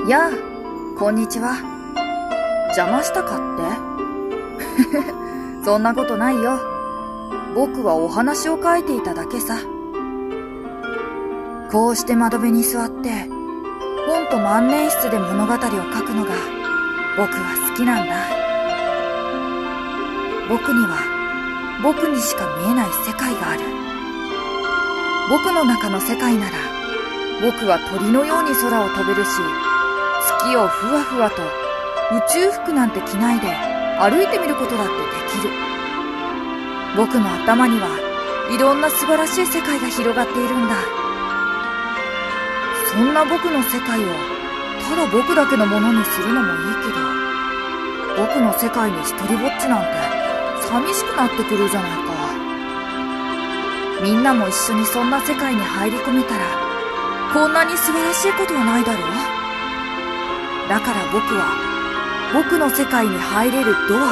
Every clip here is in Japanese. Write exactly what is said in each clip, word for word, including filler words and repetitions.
やあ、こんにちは。邪魔したかってそんなことないよ。僕はお話を書いていただけさ。こうして窓辺に座って、本と万年筆で物語を書くのが僕は好きなんだ。僕には僕にしか見えない世界がある。僕の中の世界なら、僕は鳥のように空を飛べるし、月をふわふわと宇宙服なんて着ないで歩いてみることだってできる。僕の頭にはいろんな素晴らしい世界が広がっているんだ。そんな僕の世界をただ僕だけのものにするのもいいけど、僕の世界に一人ぼっちなんて寂しくなってくるじゃないか。みんなも一緒にそんな世界に入り込めたら、こんなに素晴らしいことはないだろう。だから僕は僕の世界に入れるドアを開ける。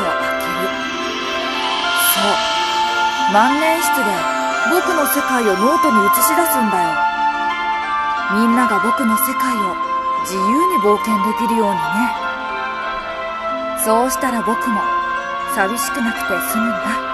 そう、万年筆で僕の世界をノートに映し出すんだよ。みんなが僕の世界を自由に冒険できるようにね。そうしたら僕も寂しくなくて済むんだ。